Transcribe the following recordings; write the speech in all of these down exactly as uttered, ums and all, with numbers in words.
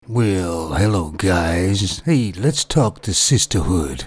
Well, hello guys. Hey, let's talk the sisterhood.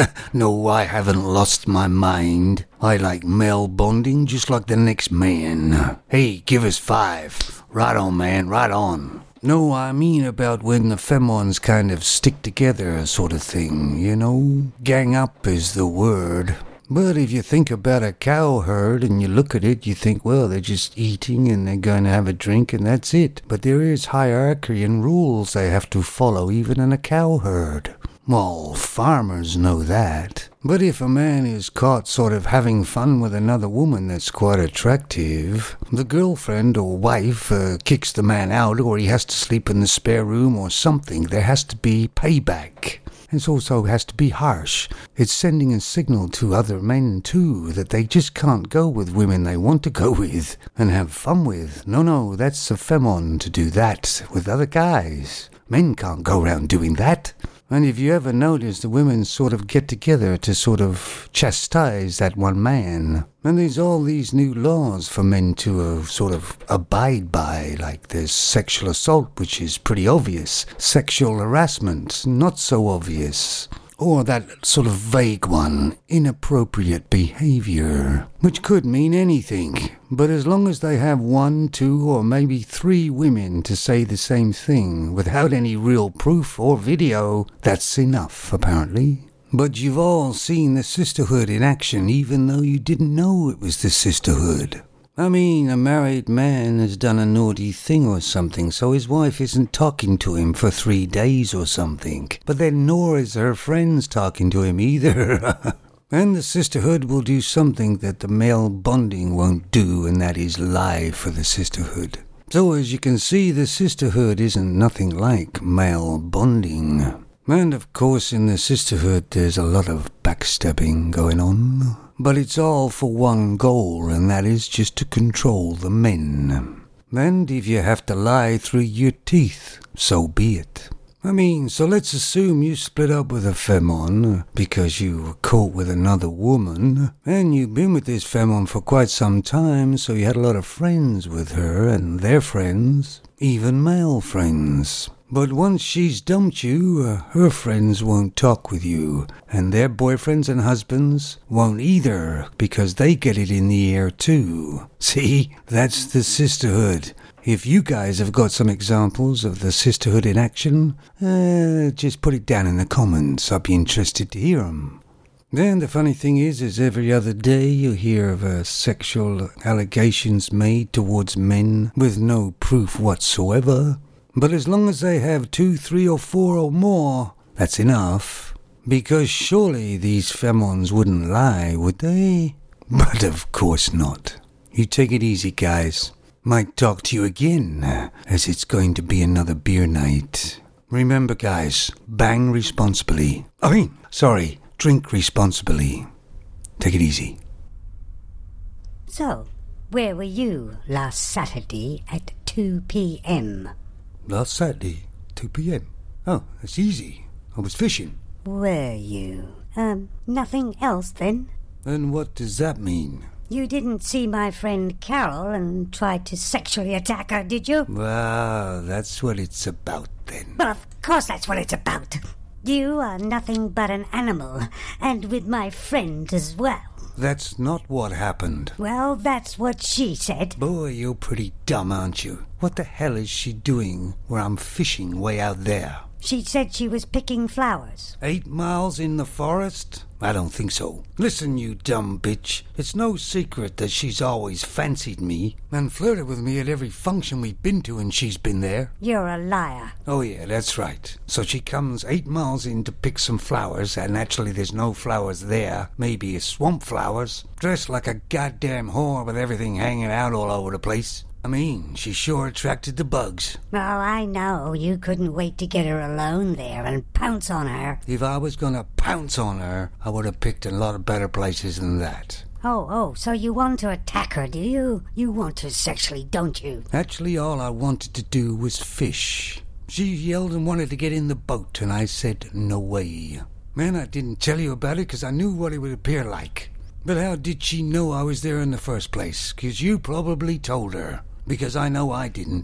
No, I haven't lost my mind. I like male bonding just like the next man. Hey, give us five. Right on, man, right on. No, I mean about when the femons kind of stick together sort of thing, you know? Gang up is the word. But if you think about a cow herd and you look at it, you think, well, they're just eating and they're going to have a drink and that's it. But there is hierarchy and rules they have to follow even in a cow herd. Well, farmers know that. But if a man is caught sort of having fun with another woman that's quite attractive, the girlfriend or wife uh, kicks the man out, or he has to sleep in the spare room or something. There has to be payback. It also has to be harsh. It's sending a signal to other men, too, that they just can't go with women they want to go with and have fun with. No, no, that's a femon to do that with other guys. Men can't go around doing that. And if you ever notice, the women sort of get together to sort of chastise that one man. And there's all these new laws for men to uh, sort of abide by, like there's sexual assault, which is pretty obvious. Sexual harassment, not so obvious. Or that sort of vague one, inappropriate behavior, which could mean anything. But as long as they have one, two, or maybe three women to say the same thing without any real proof or video, that's enough, apparently. But you've all seen the sisterhood in action, even though you didn't know it was the sisterhood. I mean, a married man has done a naughty thing or something, so his wife isn't talking to him for three days or something. But then nor is her friends talking to him either. And the sisterhood will do something that the male bonding won't do, and that is lie for the sisterhood. So as you can see, the sisterhood isn't nothing like male bonding. And of course in the sisterhood there's a lot of backstabbing going on. But it's all for one goal, and that is just to control the men. And if you have to lie through your teeth, so be it. I mean, so let's assume you split up with a femon because you were caught with another woman, and you've been with this femon for quite some time, so you had a lot of friends with her and their friends, even male friends. But once she's dumped you, uh, her friends won't talk with you, and their boyfriends and husbands won't either, because they get it in the air too. See, that's the sisterhood. If you guys have got some examples of the sisterhood in action, uh, just put it down in the comments. I'll be interested to hear them. Then the funny thing is, is every other day you hear of uh, sexual allegations made towards men with no proof whatsoever. But as long as they have two, three, or four or more, that's enough. Because surely these femons wouldn't lie, would they? But of course not. You take it easy, guys. Might talk to you again, as it's going to be another beer night. Remember, guys, bang responsibly. I mean, sorry, drink responsibly. Take it easy. So, where were you last Saturday at two p.m.? Last Saturday, two p.m. Oh, that's easy. I was fishing. Were you? Um, nothing else then? And what does that mean? You didn't see my friend Carol and try to sexually attack her, did you? Well, that's what it's about then. Well, of course that's what it's about. You are nothing but an animal, and with my friend as well. That's not what happened. Well, that's what she said. Boy, you're pretty dumb, aren't you? What the hell is she doing where I'm fishing way out there? She said she was picking flowers. Eight miles in the forest? I don't think so. Listen, you dumb bitch. It's no secret that she's always fancied me and flirted with me at every function we've been to, and she's been there. You're a liar. Oh yeah, that's right. So she comes eight miles in to pick some flowers, and actually there's no flowers there. Maybe it's swamp flowers. Dressed like a goddamn whore with everything hanging out all over the place. I mean, she sure attracted the bugs. Oh, I know. You couldn't wait to get her alone there and pounce on her. If I was gonna pounce on her, I would have picked a lot of better places than that. Oh, oh, so you want to attack her, do you? You want her sexually, don't you? Actually, all I wanted to do was fish. She yelled and wanted to get in the boat, and I said, no way. Man, I didn't tell you about it because I knew what it would appear like. But how did she know I was there in the first place? Because you probably told her. Because I know I didn't.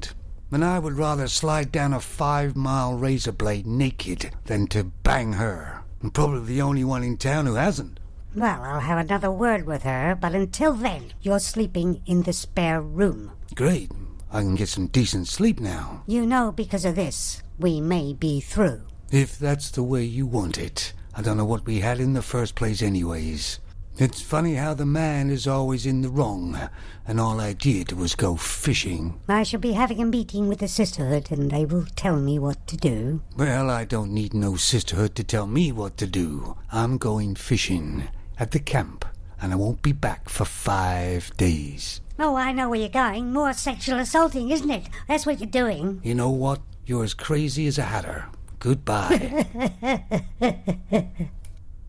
And I would rather slide down a five-mile razor blade naked than to bang her. I'm probably the only one in town who hasn't. Well, I'll have another word with her, but until then, you're sleeping in the spare room. Great. I can get some decent sleep now. You know, because of this, we may be through. If that's the way you want it. I don't know what we had in the first place anyways. It's funny how the man is always in the wrong, and all I did was go fishing. I shall be having a meeting with the sisterhood, and they will tell me what to do. Well, I don't need no sisterhood to tell me what to do. I'm going fishing at the camp, and I won't be back for five days. Oh, I know where you're going. More sexual assaulting, isn't it? That's what you're doing. You know what? You're as crazy as a hatter. Goodbye.